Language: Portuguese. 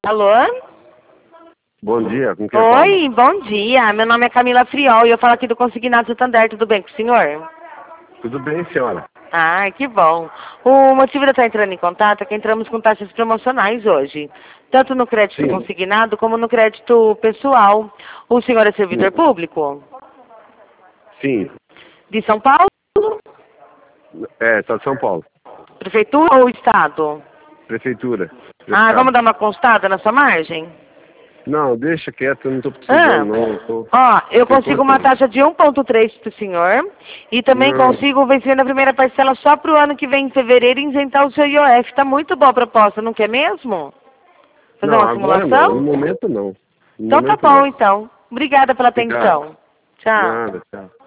Alô? Bom dia, com quem eu falo? Oi, bom dia. Meu nome é Camila Friol e eu falo aqui do Consignado Santander. Tudo bem com o senhor? Tudo bem, senhora? Ah, que bom. O motivo de eu estar entrando em contato é que entramos com taxas promocionais hoje, tanto no crédito Sim. consignado como no crédito pessoal. O senhor é servidor Sim. público? Sim. De São Paulo? Tá de São Paulo. Prefeitura ou Estado? Prefeitura. Ah, Estado. vamos dar uma constada na sua margem? Não, deixa quieto, eu não tô Ah, precisando, não. ó, eu Tô consigo uma importante. taxa de 1,3 para o senhor e também Não, consigo vencer na primeira parcela só para o ano que vem, em fevereiro, e isentar o seu IOF. Tá muito boa a proposta, não quer mesmo? Fazer não, uma agora não. No simulação? momento não. No Então tá momento bom, não. então. Obrigada pela Obrigado. atenção. Tchau. Nada, tchau.